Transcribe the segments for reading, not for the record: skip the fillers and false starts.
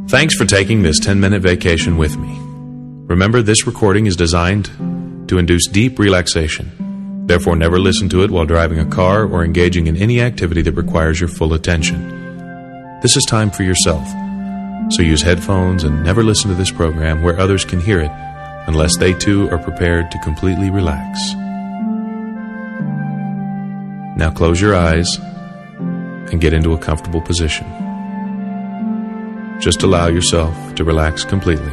Thanks for taking this 10-minute vacation with me. Remember, this recording is designed to induce deep relaxation. Therefore, never listen to it while driving a car or engaging in any activity that requires your full attention. This is time for yourself, so use headphones and never listen to this program where others can hear it unless they too are prepared to completely relax. Now close your eyes and get into a comfortable position. Just allow yourself to relax completely.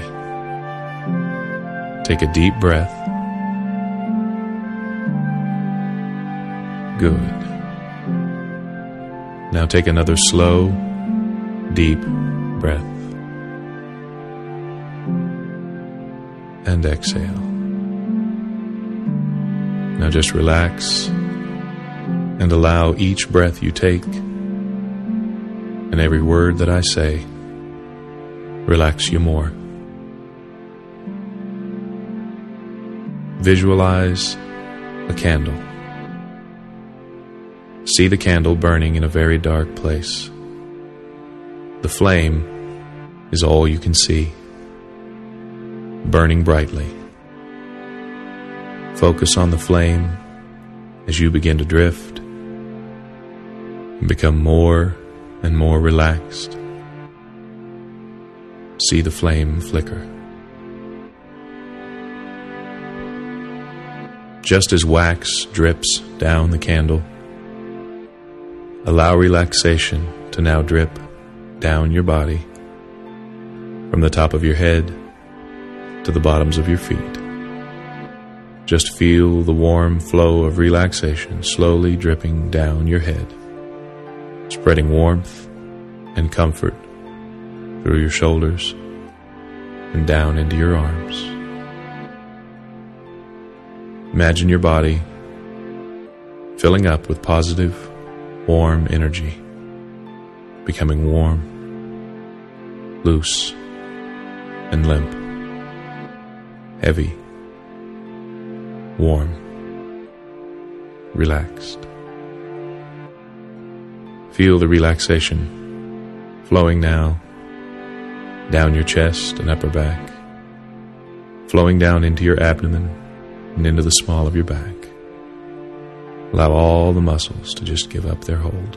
Take a deep breath. Good. Now take another slow, deep breath. And exhale. Now just relax and allow each breath you take and every word that I say relax you more. Visualize a candle. See the candle burning in a very dark place. The flame is all you can see, burning brightly. Focus on the flame as you begin to drift and become more and more relaxed. See the flame flicker. Just as wax drips down the candle, allow relaxation to now drip down your body from the top of your head to the bottoms of your feet. Just feel the warm flow of relaxation slowly dripping down your head, spreading warmth and comfort through your shoulders and down into your arms. Imagine your body filling up with positive, warm energy, becoming warm, loose, and limp, heavy, warm, relaxed. Feel the relaxation flowing now down your chest and upper back, flowing down into your abdomen and into the small of your back. Allow all the muscles to just give up their hold.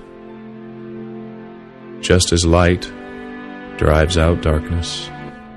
Just as light drives out darkness,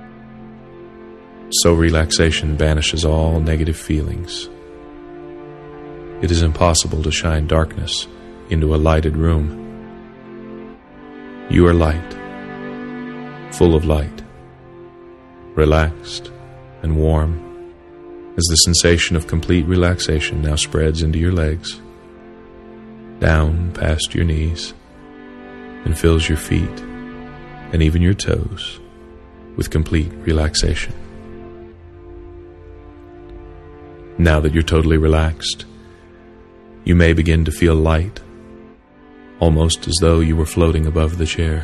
so relaxation banishes all negative feelings. It is impossible to shine darkness into a lighted room. You are light, full of light, relaxed and warm as the sensation of complete relaxation now spreads into your legs, down past your knees, and fills your feet and even your toes with complete relaxation. Now that you're totally relaxed, you may begin to feel light, almost as though you were floating above the chair.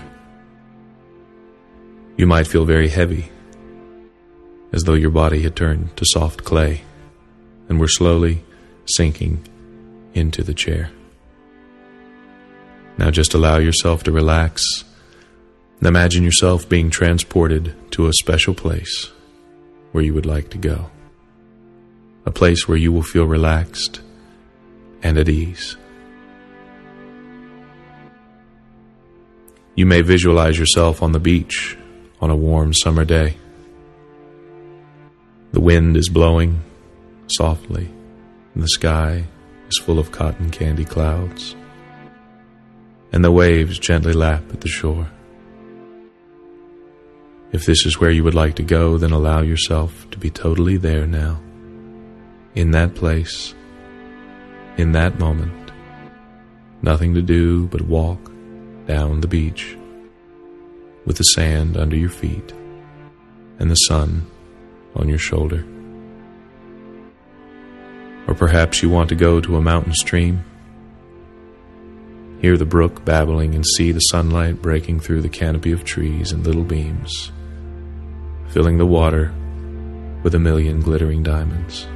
You might feel very heavy, as though your body had turned to soft clay and were slowly sinking into the chair. Now just allow yourself to relax and imagine yourself being transported to a special place where you would like to go. A place where you will feel relaxed and at ease. You may visualize yourself on the beach on a warm summer day. The wind is blowing softly, and the sky is full of cotton candy clouds, and the waves gently lap at the shore. If this is where you would like to go, then allow yourself to be totally there now, in that place, in that moment. Nothing to do but walk down the beach with the sand under your feet and the sun on your shoulder. Or perhaps you want to go to a mountain stream, hear the brook babbling and see the sunlight breaking through the canopy of trees in little beams, filling the water with a million glittering diamonds.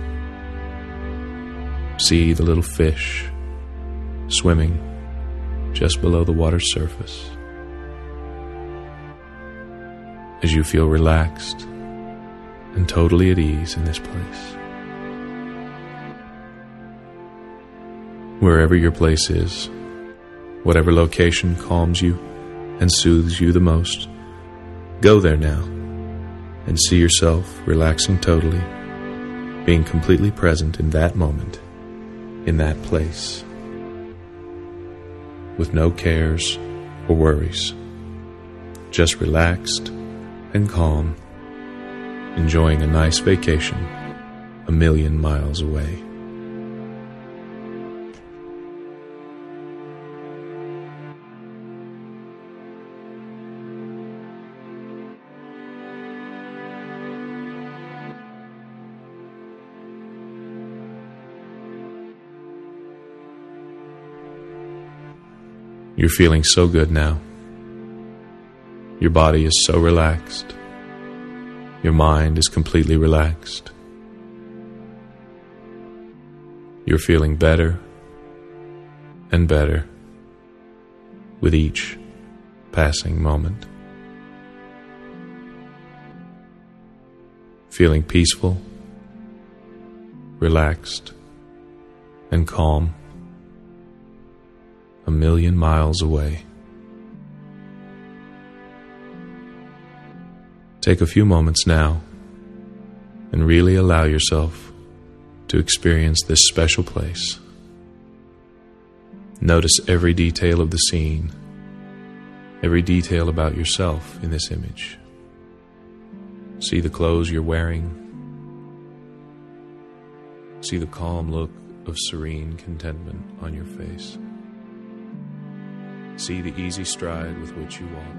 See the little fish swimming just below the water's surface. as you feel relaxed and totally at ease in this place. Wherever your place is, whatever location calms you and soothes you the most, go there now and see yourself relaxing totally, being completely present in that moment, in that place, with no cares or worries, just relaxed and calm, enjoying a nice vacation 1,000,000 miles away. You're feeling so good now. Your body is so relaxed. Your mind is completely relaxed. You're feeling better and better with each passing moment. Feeling peaceful, relaxed, and calm. 1,000,000 miles away. Take a few moments now and really allow yourself to experience this special place. Notice every detail of the scene, every detail about yourself in this image. See the clothes you're wearing. See the calm look of serene contentment on your face. See the easy stride with which you walk.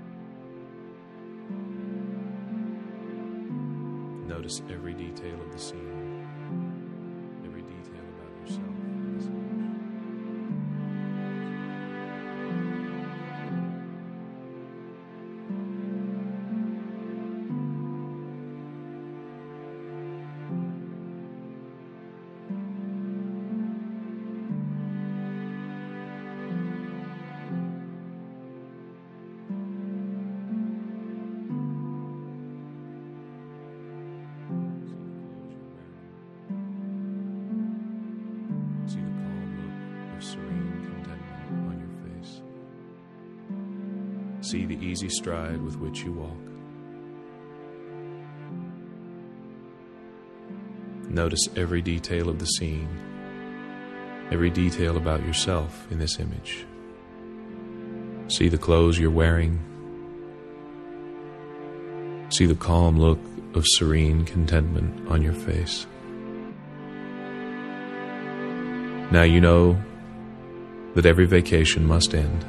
Notice every detail of the scene, every detail about yourself in this image. See the calm look of serene contentment on your face. See the easy stride with which you walk. Notice every detail of the scene, every detail about yourself in this image. See the clothes you're wearing. See the calm look of serene contentment on your face. Now you know that every vacation must end,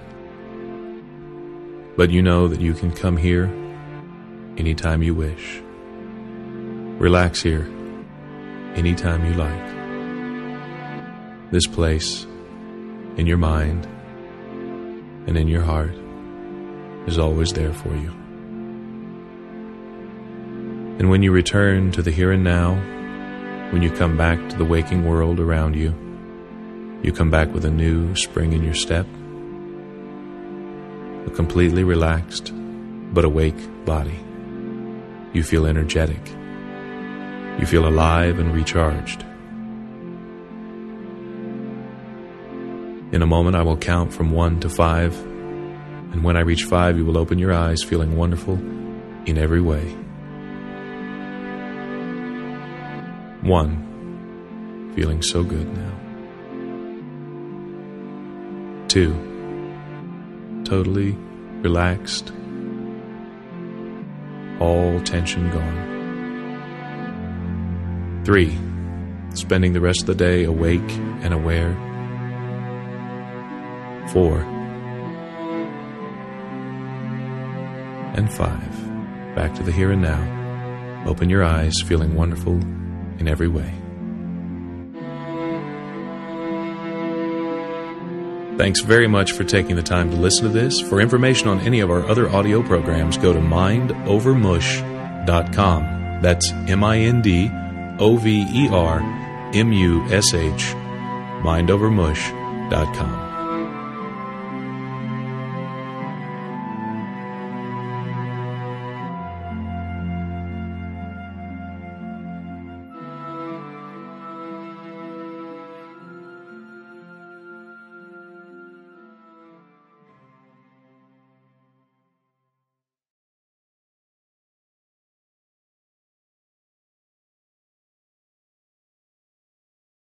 but you know that you can come here anytime you wish. Relax here anytime you like. This place, in your mind and in your heart, is always there for you. And when you return to the here and now, when you come back to the waking world around you, you come back with a new spring in your step, a completely relaxed but awake body. You feel energetic. You feel alive and recharged. In a moment, I will count from 1 to 5, and when I reach 5, you will open your eyes feeling wonderful in every way. 1. Feeling so good now. 2. Totally relaxed. All tension gone. 3. Spending the rest of the day awake and aware. 4. And 5. Back to the here and now. Open your eyes, feeling wonderful in every way. Thanks very much for taking the time to listen to this. For information on any of our other audio programs, go to mindovermush.com. That's MINDOVERMUSH, mindovermush.com.